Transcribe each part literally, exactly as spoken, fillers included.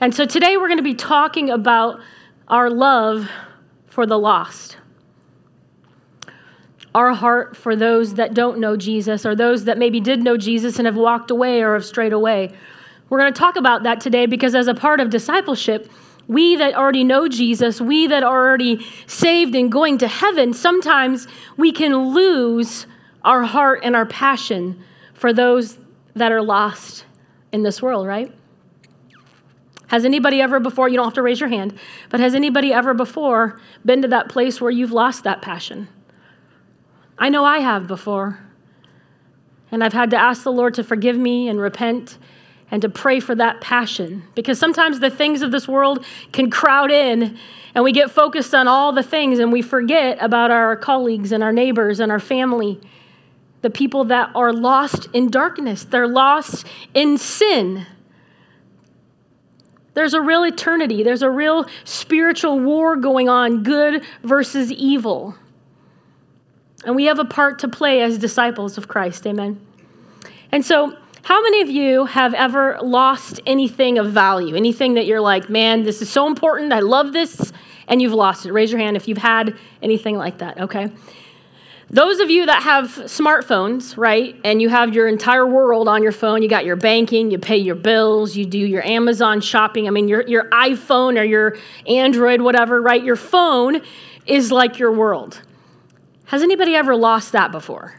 And so today we're going to be talking about our love for the lost. Our heart for those that don't know Jesus, or those that maybe did know Jesus and have walked away or have strayed away. We're going to talk about that today because as a part of discipleship, we that already know Jesus, we that are already saved and going to heaven, sometimes we can lose our heart and our passion for those that are lost in this world, right? Has anybody ever before, you don't have to raise your hand, but has anybody ever before been to that place where you've lost that passion? I know I have before. And I've had to ask the Lord to forgive me and repent and to pray for that passion. Because sometimes the things of this world can crowd in and we get focused on all the things and we forget about our colleagues and our neighbors and our family, the people that are lost in darkness. They're lost in sin. There's a real eternity. There's a real spiritual war going on, good versus evil. And we have a part to play as disciples of Christ, amen? And so, how many of you have ever lost anything of value? Anything that you're like, man, this is so important, I love this, and you've lost it? Raise your hand if you've had anything like that, okay? Those of you that have smartphones, right, and you have your entire world on your phone, you got your banking, you pay your bills, you do your Amazon shopping, I mean, your, your iPhone or your Android, whatever, right? Your phone is like your world. Has anybody ever lost that before?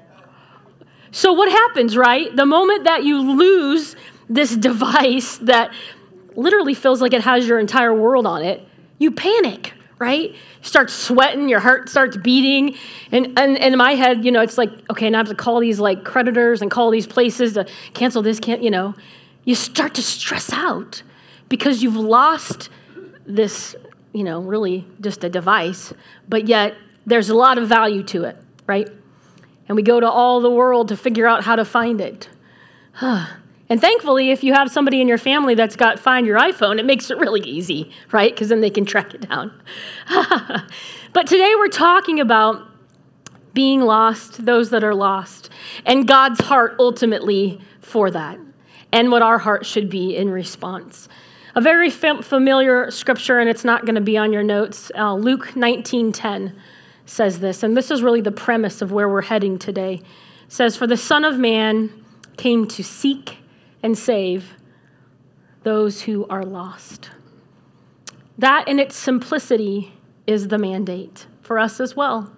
So what happens, right? The moment that you lose this device that literally feels like it has your entire world on it, you panic, right? You start sweating, your heart starts beating. And, and, and in my head, you know, it's like, okay, now I have to call these like creditors and call these places to cancel this, can't, you know. You start to stress out because you've lost this, you know, really just a device, but yet there's a lot of value to it, right? And we go to all the world to figure out how to find it. And thankfully, if you have somebody in your family that's got Find Your iPhone, it makes it really easy, right? Because then they can track it down. But today we're talking about being lost, those that are lost, and God's heart ultimately for that, and what our heart should be in response. A very fam- familiar scripture, and it's not going to be on your notes, uh, Luke nineteen ten. Says this, and this is really the premise of where we're heading today. It says, for the Son of Man came to seek and save those who are lost. That in its simplicity is the mandate for us as well.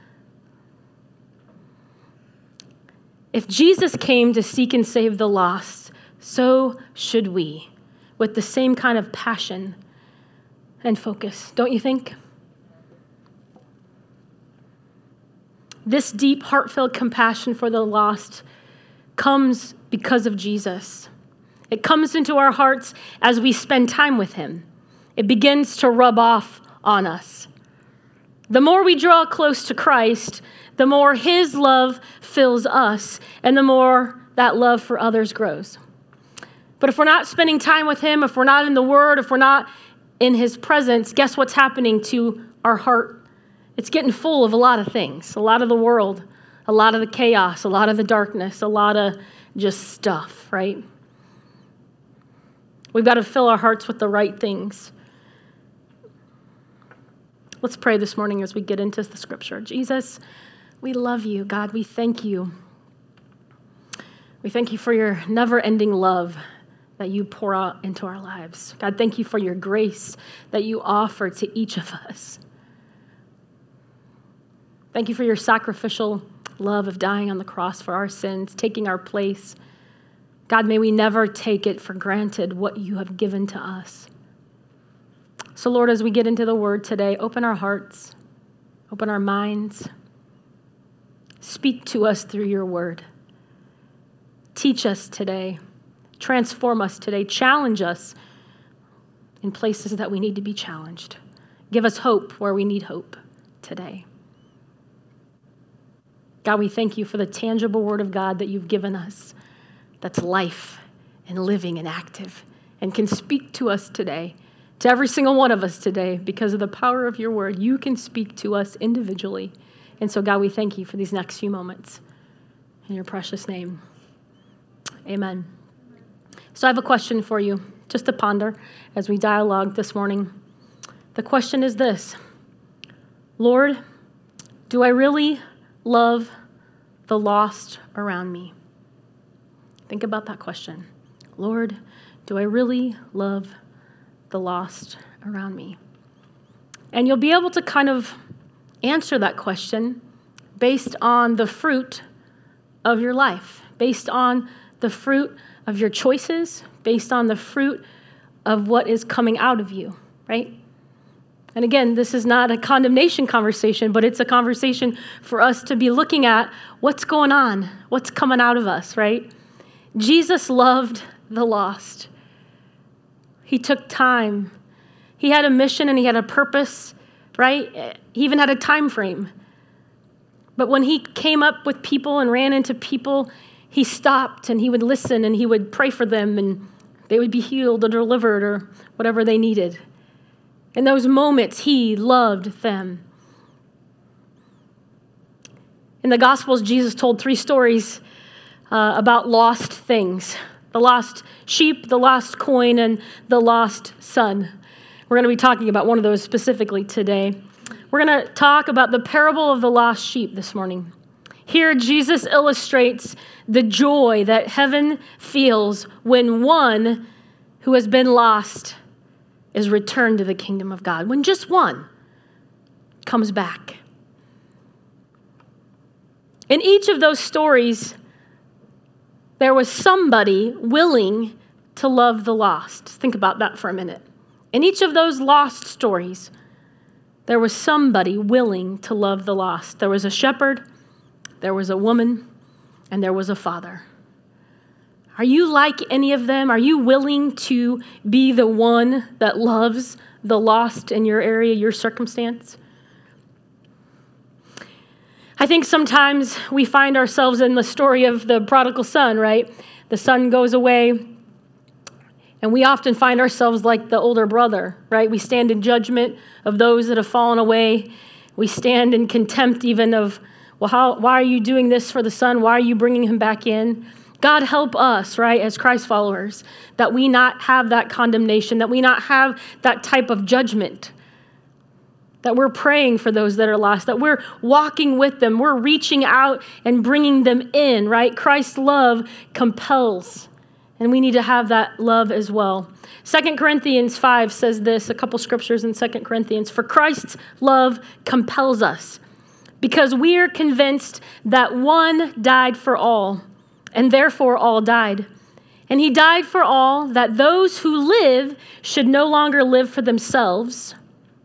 If Jesus came to seek and save the lost, so should we, with the same kind of passion and focus, don't you think? This deep, heartfelt compassion for the lost comes because of Jesus. It comes into our hearts as we spend time with him. It begins to rub off on us. The more we draw close to Christ, the more his love fills us, and the more that love for others grows. But if we're not spending time with him, if we're not in the Word, if we're not in his presence, guess what's happening to our heart? It's getting full of a lot of things, a lot of the world, a lot of the chaos, a lot of the darkness, a lot of just stuff, right? We've got to fill our hearts with the right things. Let's pray this morning as we get into the scripture. Jesus, we love you. God, we thank you. We thank you for your never-ending love that you pour out into our lives. God, thank you for your grace that you offer to each of us. Thank you for your sacrificial love of dying on the cross for our sins, taking our place. God, may we never take it for granted what you have given to us. So, Lord, as we get into the word today, open our hearts, open our minds. Speak to us through your word. Teach us today. Transform us today. Challenge us in places that we need to be challenged. Give us hope where we need hope today. God, we thank you for the tangible word of God that you've given us that's life and living and active and can speak to us today, to every single one of us today, because of the power of your word. You can speak to us individually. And so, God, we thank you for these next few moments. In your precious name, amen. So I have a question for you just to ponder as we dialogue this morning. The question is this: Lord, do I really love the lost around me? Think about that question. Lord, do I really love the lost around me? And you'll be able to kind of answer that question based on the fruit of your life, based on the fruit of your choices, based on the fruit of what is coming out of you, right? And again, this is not a condemnation conversation, but it's a conversation for us to be looking at what's going on, what's coming out of us, right? Jesus loved the lost. He took time. He had a mission and he had a purpose, right? He even had a time frame. But when he came up with people and ran into people, he stopped and he would listen and he would pray for them and they would be healed or delivered or whatever they needed. In those moments, he loved them. In the Gospels, Jesus told three stories uh, about lost things: the lost sheep, the lost coin, and the lost son. We're going to be talking about one of those specifically today. We're going to talk about the parable of the lost sheep this morning. Here, Jesus illustrates the joy that heaven feels when one who has been lost is returned to the kingdom of God, when just one comes back. In each of those stories, there was somebody willing to love the lost. Think about that for a minute. In each of those lost stories, there was somebody willing to love the lost. There was a shepherd, there was a woman, and there was a father. Are you like any of them? Are you willing to be the one that loves the lost in your area, your circumstance? I think sometimes we find ourselves in the story of the prodigal son, right? The son goes away, and we often find ourselves like the older brother, right? We stand in judgment of those that have fallen away. We stand in contempt even of, well, how, why are you doing this for the son? Why are you bringing him back in? God help us, right, as Christ followers, that we not have that condemnation, that we not have that type of judgment, that we're praying for those that are lost, that we're walking with them, we're reaching out and bringing them in, right? Christ's love compels, and we need to have that love as well. Second Corinthians five says this, a couple scriptures in Second Corinthians, for Christ's love compels us, because we are convinced that one died for all, and therefore all died. And he died for all, that those who live should no longer live for themselves,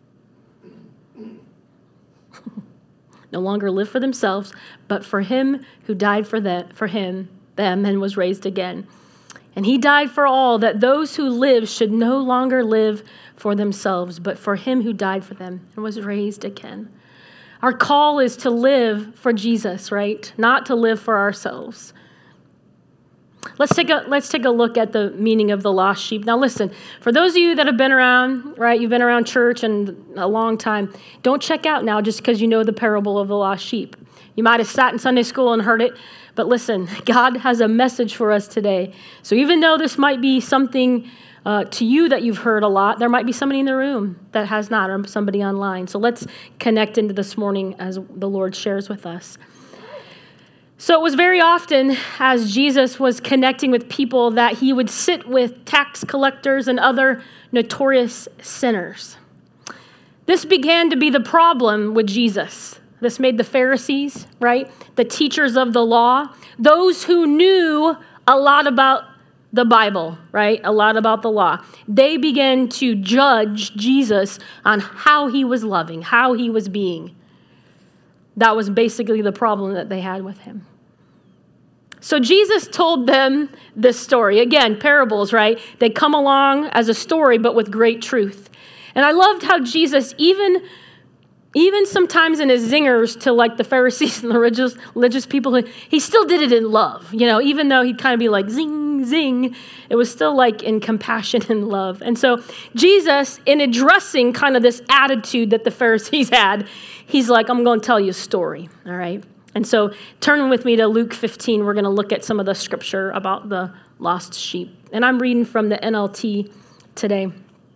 no longer live for themselves, but for him who died for them, for him, them, and was raised again. And he died for all, that those who live should no longer live for themselves, but for him who died for them and was raised again. Our call is to live for Jesus, right? Not to live for ourselves. Let's take a let's take a look at the meaning of the lost sheep. Now listen, for those of you that have been around, right, you've been around church and a long time, don't check out now just because you know the parable of the lost sheep. You might have sat in Sunday school and heard it, but listen, God has a message for us today. So even though this might be something uh, to you that you've heard a lot, there might be somebody in the room that has not, or somebody online. So let's connect into this morning as the Lord shares with us. So it was very often as Jesus was connecting with people that he would sit with tax collectors and other notorious sinners. This began to be the problem with Jesus. This made the Pharisees, right, the teachers of the law, those who knew a lot about the Bible, right, a lot about the law. They began to judge Jesus on how he was loving, how he was being. That was basically the problem that they had with him. So Jesus told them this story. Again, parables, right? They come along as a story, but with great truth. And I loved how Jesus, even, even sometimes in his zingers to like the Pharisees and the religious, religious people, he still did it in love. You know, even though he'd kind of be like zing, zing, it was still like in compassion and love. And so Jesus, in addressing kind of this attitude that the Pharisees had, he's like, I'm going to tell you a story, all right? And so turn with me to Luke fifteen. We're going to look at some of the scripture about the lost sheep. And I'm reading from the N L T today.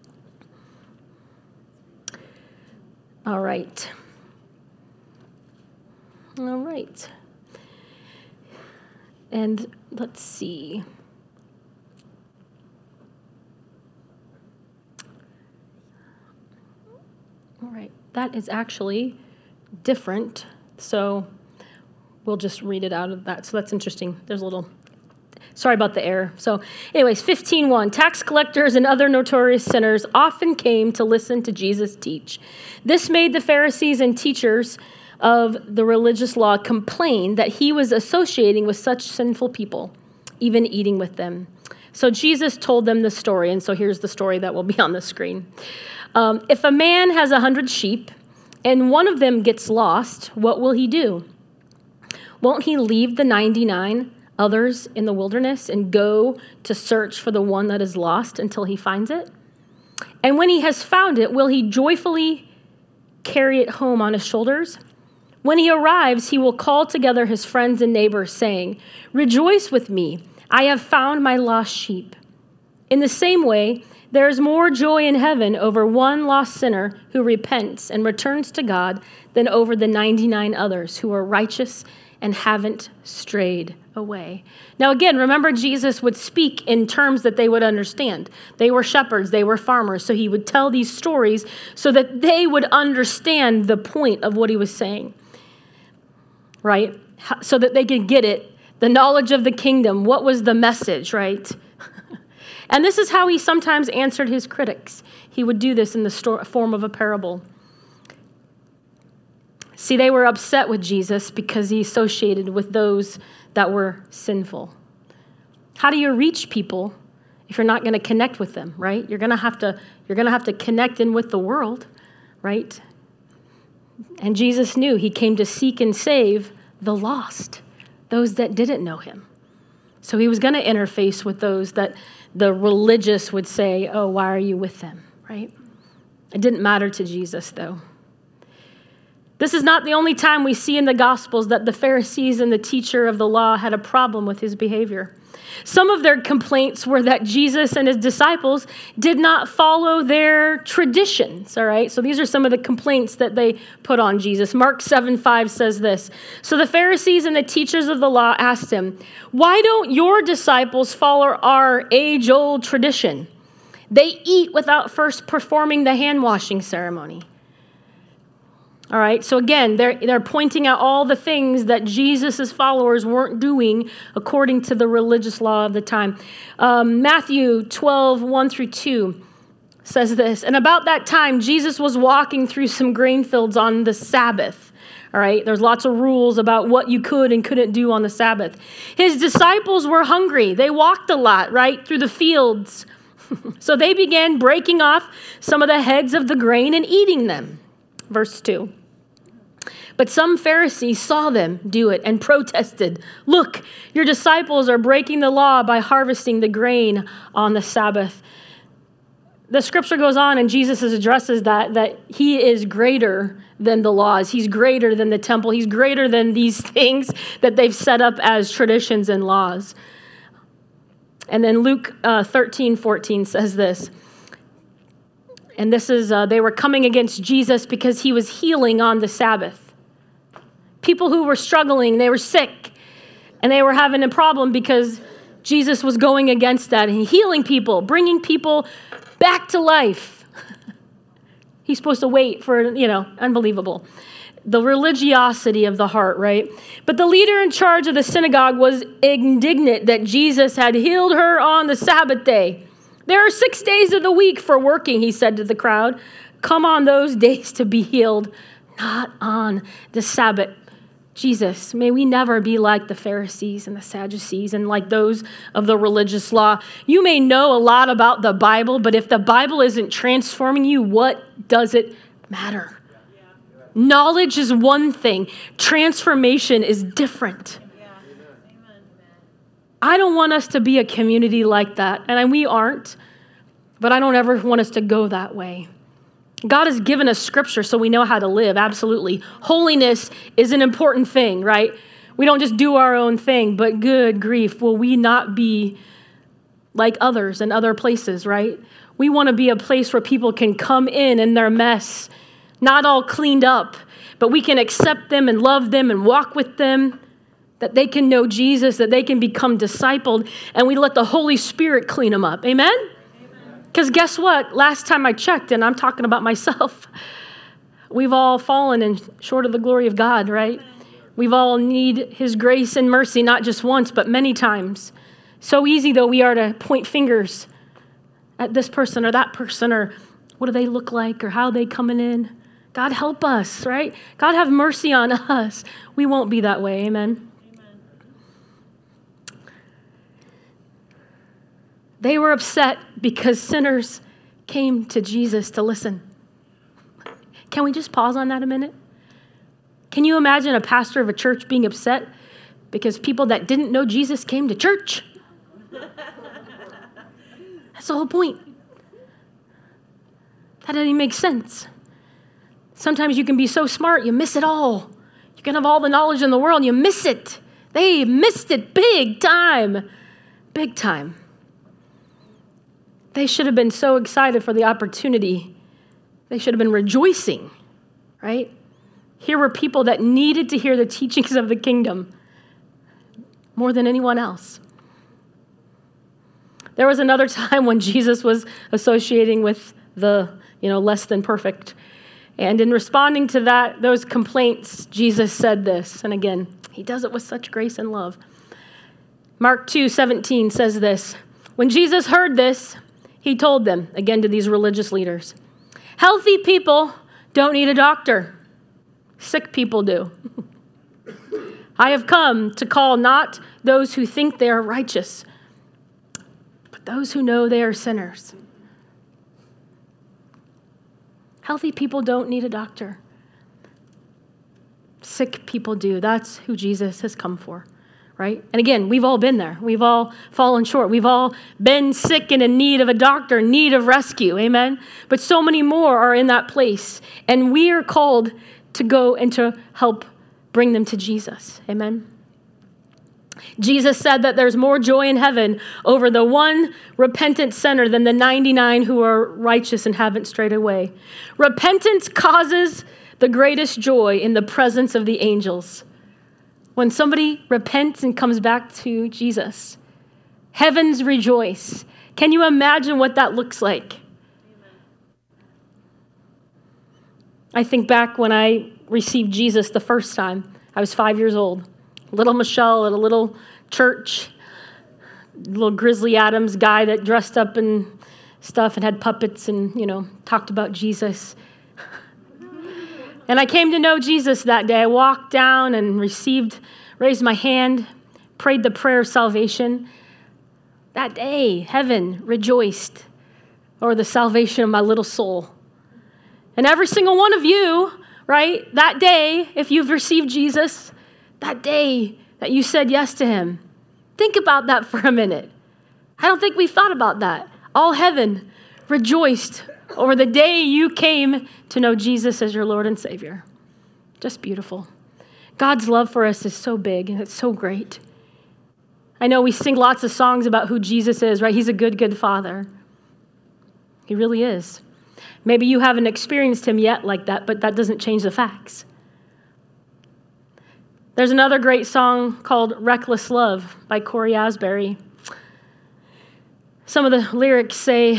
All right. All right. And let's see. All right. That is actually different. So we'll just read it out of that. So that's interesting. There's a little, sorry about the error. So anyways, fifteen one, tax collectors and other notorious sinners often came to listen to Jesus teach. This made the Pharisees and teachers of the religious law complain that he was associating with such sinful people, even eating with them. So Jesus told them the story, and so here's the story that will be on the screen. Um, if a man has a hundred sheep and one of them gets lost, what will he do? Won't he leave the ninety-nine others in the wilderness and go to search for the one that is lost until he finds it? And when he has found it, will he joyfully carry it home on his shoulders? When he arrives, he will call together his friends and neighbors, saying, "Rejoice with me, I have found my lost sheep." In the same way, there is more joy in heaven over one lost sinner who repents and returns to God than over the ninety-nine others who are righteous and haven't strayed away. Now again, remember Jesus would speak in terms that they would understand. They were shepherds, they were farmers, so he would tell these stories so that they would understand the point of what he was saying, right? So that they could get it, the knowledge of the kingdom, what was the message, right? And this is how he sometimes answered his critics. He would do this in the sto- form of a parable. See, they were upset with Jesus because he associated with those that were sinful. How do you reach people if you're not going to connect with them, right? You're going to have to you're going to have to connect in with the world, right? And Jesus knew he came to seek and save the lost, those that didn't know him. So he was going to interface with those that the religious would say, "Oh, why are you with them?" Right? It didn't matter to Jesus, though. This is not the only time we see in the Gospels that the Pharisees and the teacher of the law had a problem with his behavior. Some of their complaints were that Jesus and his disciples did not follow their traditions, all right? So these are some of the complaints that they put on Jesus. Mark seven five says this, "So the Pharisees and the teachers of the law asked him, 'Why don't your disciples follow our age-old tradition? They eat without first performing the hand-washing ceremony.'" All right, so again, they're, they're pointing out all the things that Jesus' followers weren't doing according to the religious law of the time. Um, Matthew twelve, one through two says this, "And about that time, Jesus was walking through some grain fields on the Sabbath." All right, there's lots of rules about what you could and couldn't do on the Sabbath. His disciples were hungry. They walked a lot, right, through the fields. So they began breaking off some of the heads of the grain and eating them. Verse two. But some Pharisees saw them do it and protested, "Look, your disciples are breaking the law by harvesting the grain on the Sabbath." The scripture goes on and Jesus addresses that, that he is greater than the laws. He's greater than the temple. He's greater than these things that they've set up as traditions and laws. And then Luke uh, thirteen fourteen says this. And this is, uh, they were coming against Jesus because he was healing on the Sabbath. People who were struggling, they were sick, and they were having a problem because Jesus was going against that and healing people, bringing people back to life. He's supposed to wait for, you know, unbelievable. The religiosity of the heart, right? But the leader in charge of the synagogue was indignant that Jesus had healed her on the Sabbath day. "There are six days of the week for working," he said to the crowd. "Come on those days to be healed, not on the Sabbath." Jesus, may we never be like the Pharisees and the Sadducees and like those of the religious law. You may know a lot about the Bible, but if the Bible isn't transforming you, what does it matter? Knowledge is one thing. Transformation is different. I don't want us to be a community like that, and we aren't, but I don't ever want us to go that way. God has given us scripture so we know how to live, absolutely. Holiness is an important thing, right? We don't just do our own thing, but good grief, will we not be like others and other places, right? We want to be a place where people can come in in their mess, not all cleaned up, but we can accept them and love them and walk with them, that they can know Jesus, that they can become discipled, and we let the Holy Spirit clean them up. Amen? Because guess what? Last time I checked, and I'm talking about myself, we've all fallen and short of the glory of God, right? We've all need his grace and mercy, not just once, but many times. So easy, though, we are to point fingers at this person or that person, or what do they look like, or how are they coming in. God help us, right? God have mercy on us. We won't be that way, amen? Amen. They were upset because sinners came to Jesus to listen. Can we just pause on that a minute? Can you imagine a pastor of a church being upset because people that didn't know Jesus came to church? That's the whole point. That doesn't even make sense. Sometimes you can be so smart, you miss it all. You can have all the knowledge in the world, and you miss it. They missed it big time. Big time. They should have been so excited for the opportunity. They should have been rejoicing, right? Here were people that needed to hear the teachings of the kingdom more than anyone else. There was another time when Jesus was associating with the, you know, less than perfect. And in responding to that, those complaints, Jesus said this. And again, he does it with such grace and love. Mark two seventeen says this. When Jesus heard this, he told them, again to these religious leaders, healthy people don't need a doctor. Sick people do. I have come to call not those who think they are righteous, but those who know they are sinners. Healthy people don't need a doctor. Sick people do. That's who Jesus has come for, right? And again, we've all been there. We've all fallen short. We've all been sick and in need of a doctor, in need of rescue, amen? But so many more are in that place, and we are called to go and to help bring them to Jesus, amen? Jesus said that there's more joy in heaven over the one repentant sinner than the ninety-nine who are righteous and haven't strayed away. Repentance causes the greatest joy in the presence of the angels. When somebody repents and comes back to Jesus, heavens rejoice. Can you imagine what that looks like? I think back when I received Jesus the first time. I was five years old. Little Michelle at a little church. Little Grizzly Adams guy that dressed up in stuff and had puppets and, you know, talked about Jesus. And I came to know Jesus that day. I walked down and received, raised my hand, prayed the prayer of salvation. That day, heaven rejoiced over the salvation of my little soul. And every single one of you, right, that day, if you've received Jesus, that day that you said yes to him, think about that for a minute. I don't think we've thought about that. All heaven rejoiced over the day you came to know Jesus as your Lord and Savior. Just beautiful. God's love for us is so big and it's so great. I know we sing lots of songs about who Jesus is, right? He's a good, good Father. He really is. Maybe you haven't experienced him yet like that, but that doesn't change the facts. There's another great song called Reckless Love by Corey Asbury. Some of the lyrics say,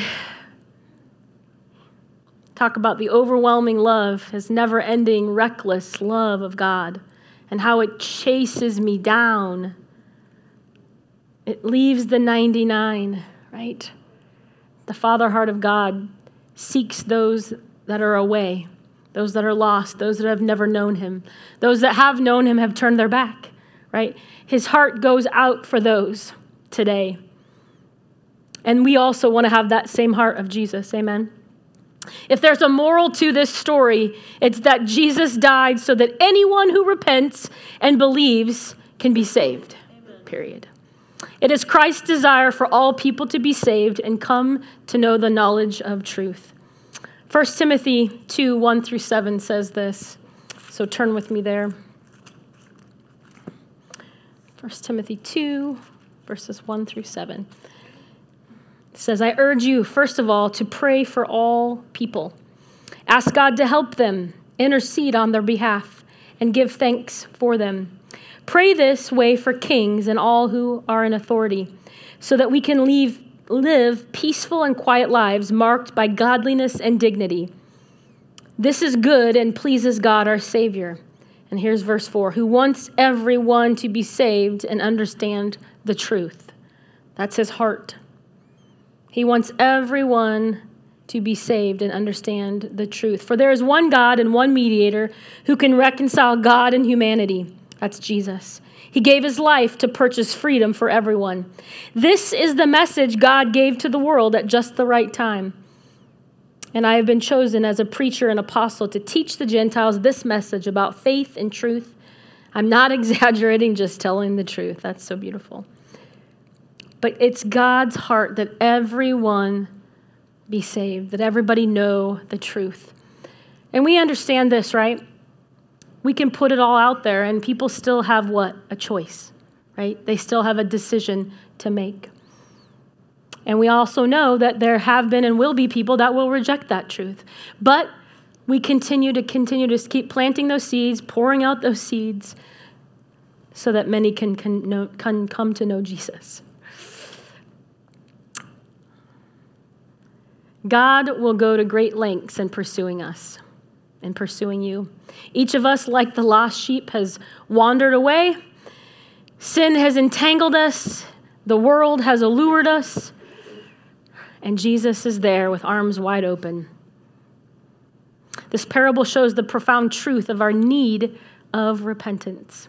talk about the overwhelming love, his never-ending, reckless love of God, and how it chases me down. It leaves the ninety-nine, right? The Father heart of God seeks those that are away, those that are lost, those that have never known him. Those that have known him have turned their back, right? His heart goes out for those today. And we also want to have that same heart of Jesus, amen? If there's a moral to this story, it's that Jesus died so that anyone who repents and believes can be saved, amen. Period. It is Christ's desire for all people to be saved and come to know the knowledge of truth. First Timothy two, one through seven says this. So turn with me there. First Timothy two, verses one through seven. It says, I urge you, first of all, to pray for all people. Ask God to help them, intercede on their behalf, and give thanks for them. Pray this way for kings and all who are in authority, so that we can leave, live peaceful and quiet lives marked by godliness and dignity. This is good and pleases God our Savior. And here's verse four, who wants everyone to be saved and understand the truth. That's his heart. He wants everyone to be saved and understand the truth. For there is one God and one mediator who can reconcile God and humanity. That's Jesus. He gave his life to purchase freedom for everyone. This is the message God gave to the world at just the right time. And I have been chosen as a preacher and apostle to teach the Gentiles this message about faith and truth. I'm not exaggerating, just telling the truth. That's so beautiful. But it's God's heart that everyone be saved, that everybody know the truth. And we understand this, right? We can put it all out there and people still have what? A choice, right? They still have a decision to make. And we also know that there have been and will be people that will reject that truth. But we continue to continue to keep planting those seeds, pouring out those seeds so that many can, can, know, can come to know Jesus. God will go to great lengths in pursuing us and pursuing you. Each of us, like the lost sheep, has wandered away. Sin has entangled us. The world has allured us. And Jesus is there with arms wide open. This parable shows the profound truth of our need of repentance.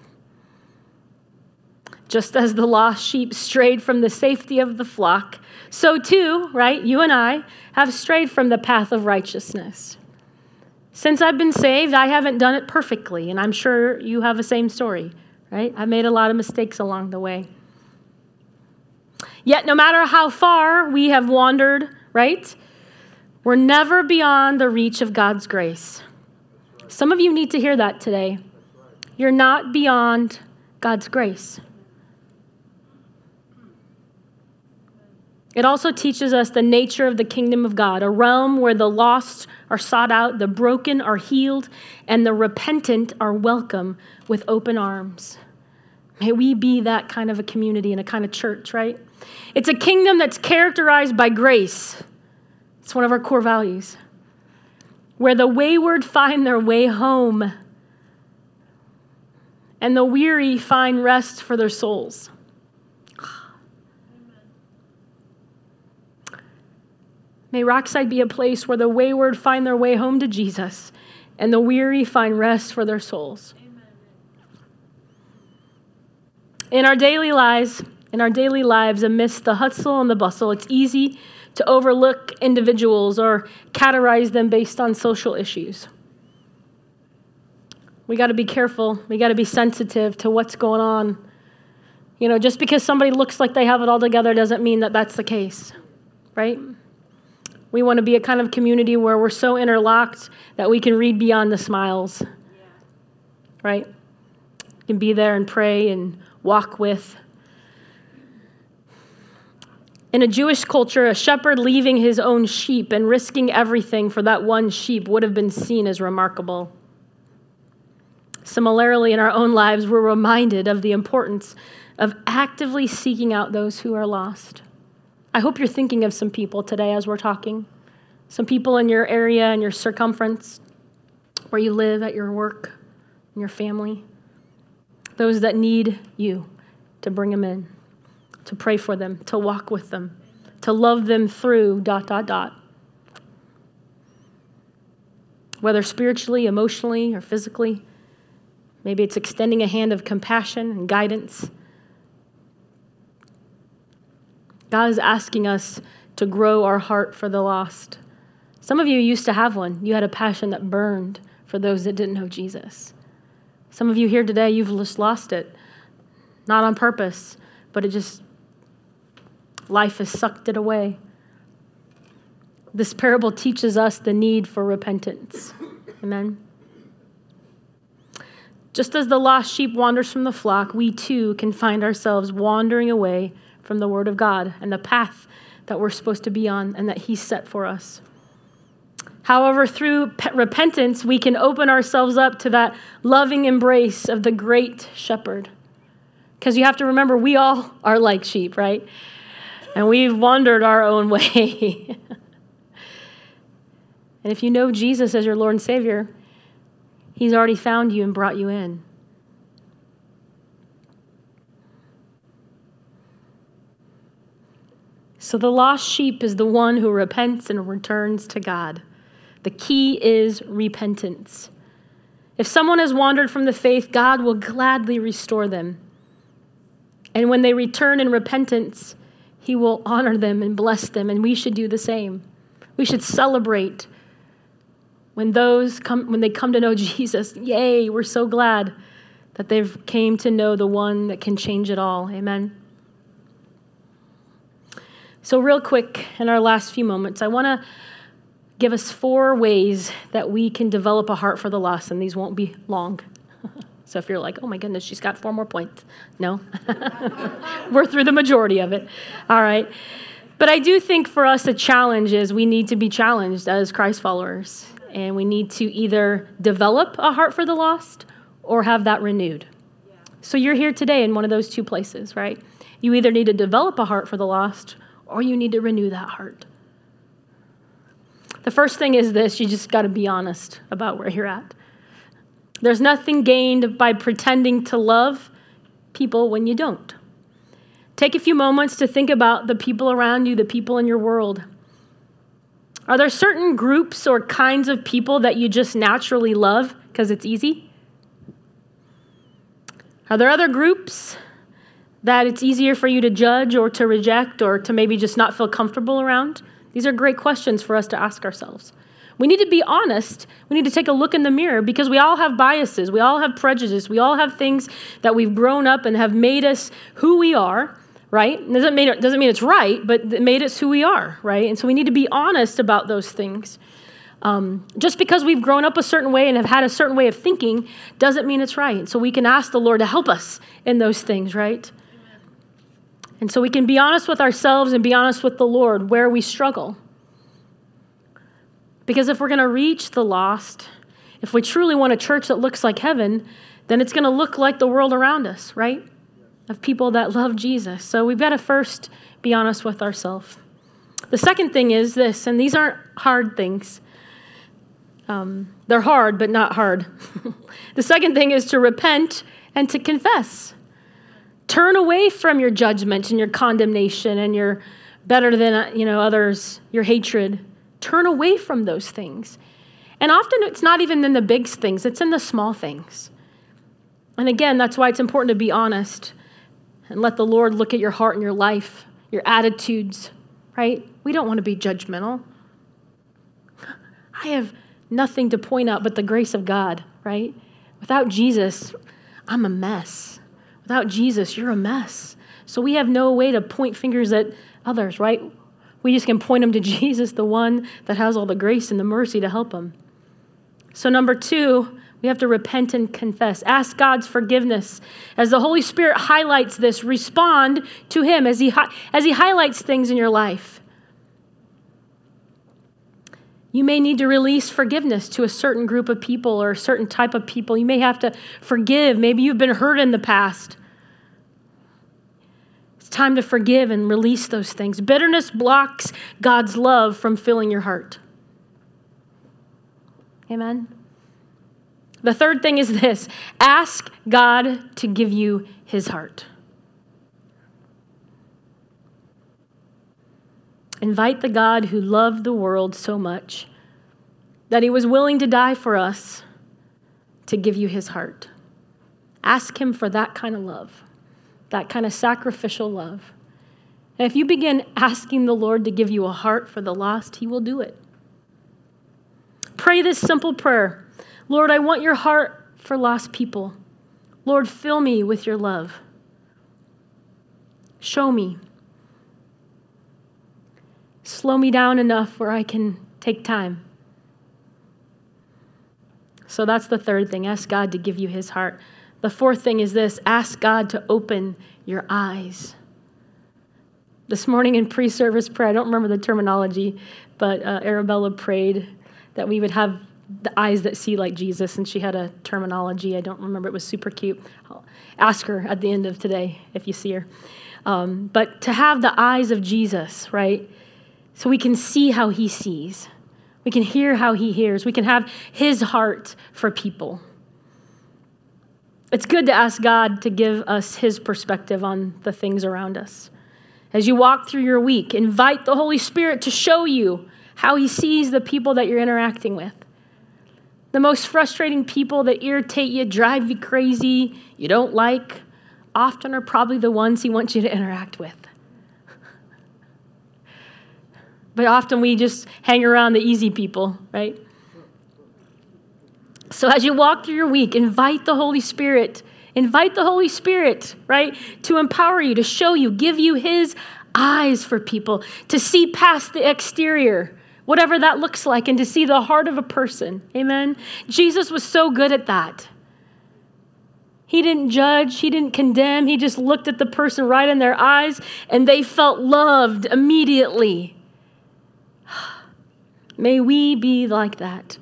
Just as the lost sheep strayed from the safety of the flock, so too, right, you and I have strayed from the path of righteousness. Since I've been saved, I haven't done it perfectly, and I'm sure you have the same story, right? I made a lot of mistakes along the way. Yet no matter how far we have wandered, right, we're never beyond the reach of God's grace. Some of you need to hear that today. You're not beyond God's grace. It also teaches us the nature of the kingdom of God, a realm where the lost are sought out, the broken are healed, and the repentant are welcome with open arms. May we be that kind of a community and a kind of church, right? It's a kingdom that's characterized by grace. It's one of our core values. Where the wayward find their way home, and the weary find rest for their souls. May Rockside be a place where the wayward find their way home to Jesus and the weary find rest for their souls. Amen. In our daily lives, in our daily lives, amidst the hustle and the bustle, it's easy to overlook individuals or categorize them based on social issues. We got to be careful. We got to be sensitive to what's going on. You know, just because somebody looks like they have it all together doesn't mean that that's the case, right? We want to be a kind of community where we're so interlocked that we can read beyond the smiles, yeah. Right? We can be there and pray and walk with. In a Jewish culture, a shepherd leaving his own sheep and risking everything for that one sheep would have been seen as remarkable. Similarly, in our own lives, we're reminded of the importance of actively seeking out those who are lost. I hope you're thinking of some people today as we're talking. Some people in your area and your circumference, where you live, at your work, in your family. Those that need you to bring them in, to pray for them, to walk with them, to love them through dot, dot, dot. Whether spiritually, emotionally, or physically. Maybe it's extending a hand of compassion and guidance. God is asking us to grow our heart for the lost. Some of you used to have one. You had a passion that burned for those that didn't know Jesus. Some of you here today, you've just lost it. Not on purpose, but it just, life has sucked it away. This parable teaches us the need for repentance. Amen. Just as the lost sheep wanders from the flock, we too can find ourselves wandering away from the word of God and the path that we're supposed to be on and that He set for us. However, through pe- repentance, we can open ourselves up to that loving embrace of the great shepherd. Because you have to remember, we all are like sheep, right? And we've wandered our own way. And if you know Jesus as your Lord and Savior, He's already found you and brought you in. So the lost sheep is the one who repents and returns to God. The key is repentance. If someone has wandered from the faith, God will gladly restore them. And when they return in repentance, He will honor them and bless them, and we should do the same. We should celebrate when those come, when they come to know Jesus. Yay, we're so glad that they've came to know the one that can change it all. Amen. So real quick, in our last few moments, I want to give us four ways that we can develop a heart for the lost, and these won't be long. So if you're like, oh my goodness, she's got four more points. No, we're through the majority of it. All right. But I do think for us, the challenge is we need to be challenged as Christ followers, and we need to either develop a heart for the lost or have that renewed. Yeah. So you're here today in one of those two places, right? You either need to develop a heart for the lost or you need to renew that heart. The first thing is this: you just got to be honest about where you're at. There's nothing gained by pretending to love people when you don't. Take a few moments to think about the people around you, the people in your world. Are there certain groups or kinds of people that you just naturally love because it's easy? Are there other groups that it's easier for you to judge or to reject or to maybe just not feel comfortable around? These are great questions for us to ask ourselves. We need to be honest. We need to take a look in the mirror because we all have biases. We all have prejudice. We all have things that we've grown up and have made us who we are, right? It doesn't mean, it doesn't mean it's right, but it made us who we are, right? And so we need to be honest about those things. Um, just because we've grown up a certain way and have had a certain way of thinking doesn't mean it's right. So we can ask the Lord to help us in those things, right? And so we can be honest with ourselves and be honest with the Lord where we struggle. Because if we're going to reach the lost, if we truly want a church that looks like heaven, then it's going to look like the world around us, right? Of people that love Jesus. So we've got to first be honest with ourselves. The second thing is this, and these aren't hard things. Um, they're hard, but not hard. The second thing is to repent and to confess. Turn away from your judgment and your condemnation and your better than, you know, others, your hatred. Turn away from those things. And often it's not even in the big things, it's in the small things. And again, that's why it's important to be honest and let the Lord look at your heart and your life, your attitudes, right? We don't want to be judgmental. I have nothing to point out but the grace of God, right? Without Jesus, I'm a mess. Without Jesus, you're a mess. So we have no way to point fingers at others, right? We just can point them to Jesus, the one that has all the grace and the mercy to help them. So number two, we have to repent and confess. Ask God's forgiveness. As the Holy Spirit highlights this, respond to Him as He, as he highlights things in your life. You may need to release forgiveness to a certain group of people or a certain type of people. You may have to forgive. Maybe you've been hurt in the past. It's time to forgive and release those things. Bitterness blocks God's love from filling your heart. Amen. The third thing is this: ask God to give you His heart. Invite the God who loved the world so much that He was willing to die for us to give you His heart. Ask Him for that kind of love, that kind of sacrificial love. And if you begin asking the Lord to give you a heart for the lost, He will do it. Pray this simple prayer: Lord, I want your heart for lost people. Lord, fill me with your love. Show me. Slow me down enough where I can take time. So that's the third thing. Ask God to give you His heart. The fourth thing is this: ask God to open your eyes. This morning in pre-service prayer, I don't remember the terminology, but uh, Arabella prayed that we would have the eyes that see like Jesus, and she had a terminology. I don't remember. It was super cute. I'll ask her at the end of today if you see her. Um, but to have the eyes of Jesus, right? So we can see how he sees. We can hear how he hears. We can have his heart for people. It's good to ask God to give us his perspective on the things around us. As you walk through your week, invite the Holy Spirit to show you how he sees the people that you're interacting with. The most frustrating people that irritate you, drive you crazy, you don't like, often are probably the ones he wants you to interact with. But often we just hang around the easy people, right? So as you walk through your week, invite the Holy Spirit. Invite the Holy Spirit, right, to empower you, to show you, give you his eyes for people, to see past the exterior, whatever that looks like, and to see the heart of a person. Amen? Jesus was so good at that. He didn't judge. He didn't condemn. He just looked at the person right in their eyes, and they felt loved immediately. May we be like that.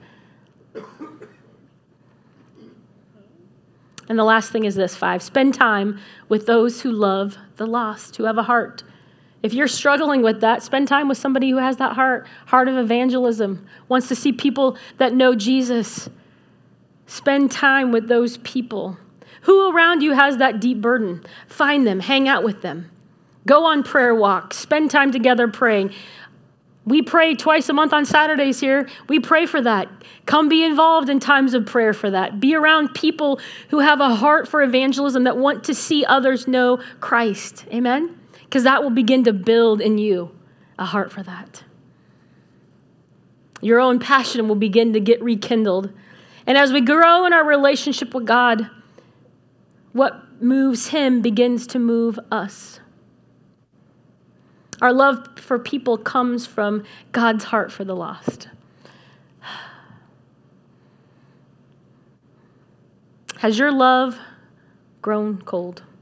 And the last thing is this, five, spend time with those who love the lost, who have a heart. If you're struggling with that, spend time with somebody who has that heart, heart of evangelism, wants to see people that know Jesus. Spend time with those people. Who around you has that deep burden? Find them, hang out with them. Go on prayer walks, spend time together praying. We pray twice a month on Saturdays here. We pray for that. Come be involved in times of prayer for that. Be around people who have a heart for evangelism, that want to see others know Christ. Amen? Because that will begin to build in you a heart for that. Your own passion will begin to get rekindled. And as we grow in our relationship with God, what moves him begins to move us. Our love for people comes from God's heart for the lost. Has your love grown cold?